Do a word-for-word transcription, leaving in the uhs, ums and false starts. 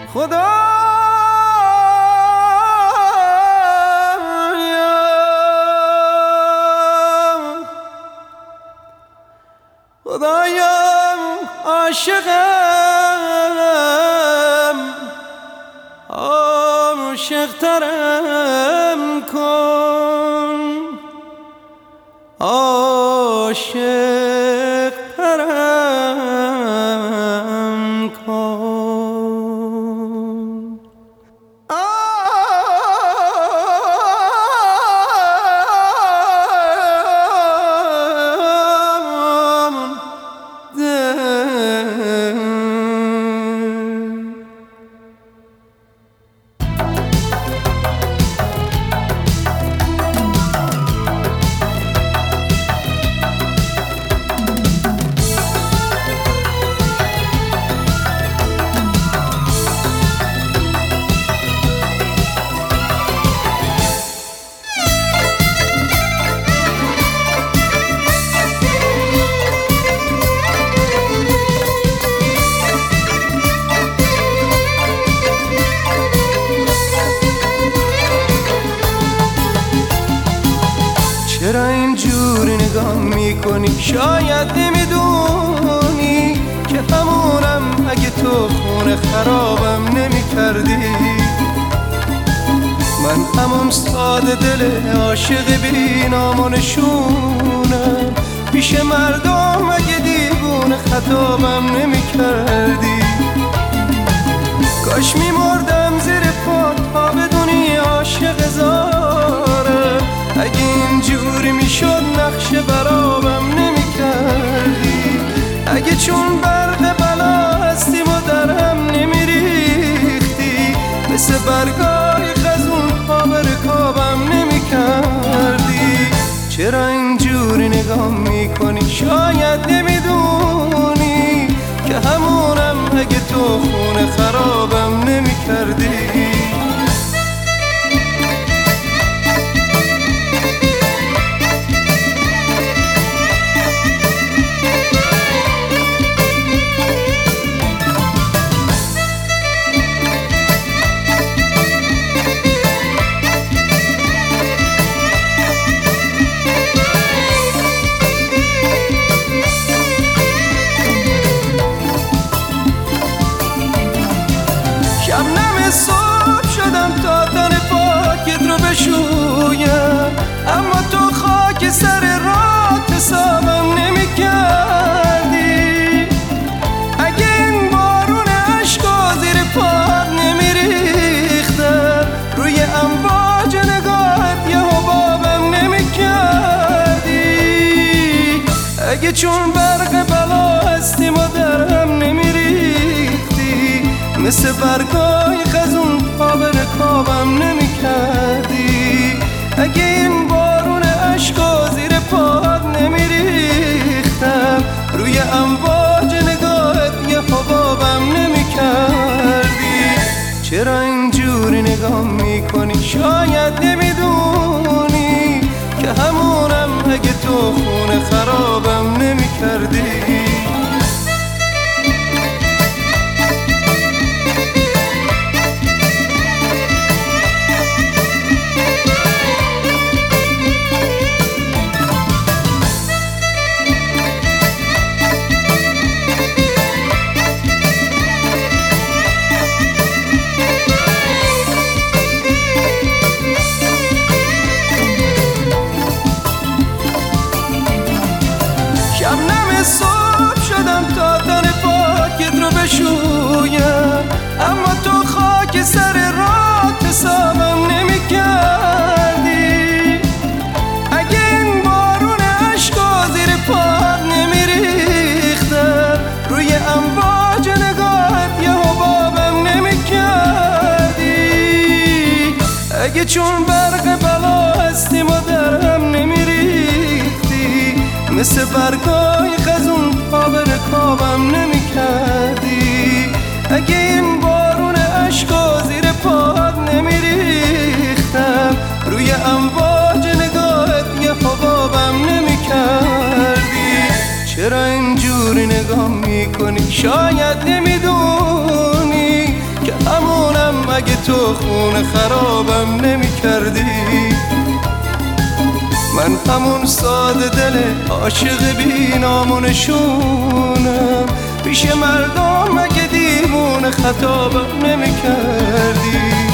خدا خدایا عاشقم، عاشق‌ترم کن، عاشق‌ترم کن. چرا اینجوری نگاه میکنی؟ شاید نمیدونی که همونم اگه تو خونه خرابم نمیکردی. من همون ساده دل عاشق بی نام و نشونم، پیش مردم اگه دیوونه خطابم نمیکردی. کاش میمردم زیر پات تا بدونی عاشق زارم، اگه اینجوری میشد نقش برابم نمیکردی. اگه چون برق بلا هستیم و درم نمیریختی، مثل برگای خزون پا به رکابم نمیکردی. چرا اینجوری نگاه میکنی؟ شاید نمیدونی که همونم اگه تو خونه خرابم نمیکردی. صبح شدم تا تن پاکت رو بشویم، اما تو خاک سر رات حسابم نمی کردی. اگه این بارون عشقا زیر پات نمی ریختن، روی امواج نگاهت یه حبابم نمی کردی. اگه چون برق بلا هستیم و درم نمی ریختی، مثل برگای خزون پا به رکابم نمی کردی. اگه این بارون عشقا زیر پات نمی ریختم، روی امواج نگاهت یه حبابم نمی کردی. چرا اینجوری نگاه میکنی؟ شاید نمیدونی که همونم اگه تو خونه خرابم نمی کردی. صبح شدم تا تن پاکت رو بشویم، اما تو خاک سر رات حسابم نمی کردی. اگه این بارون عشقا زیر پات نمی ریختن، روی امواج نگاهت یه حبابم نمی کردی. اگه چون برق بلا هستیم و درم نمی ریختی، مثل برگای خزون پا به رکابم نمی کردی. اگه این بارون عشقا زیر پات نمی ریختم، روی امواج نگاهت یه حبابم نمی کردی. چرا اینجوری نگاه میکنی؟ شاید نمیدونی که اگه تو خون خرابم نمی کردی. من همون ساده دل عاشق بی نامونشونم، پیش مردم اگه دیوونه خطابم نمی کردی.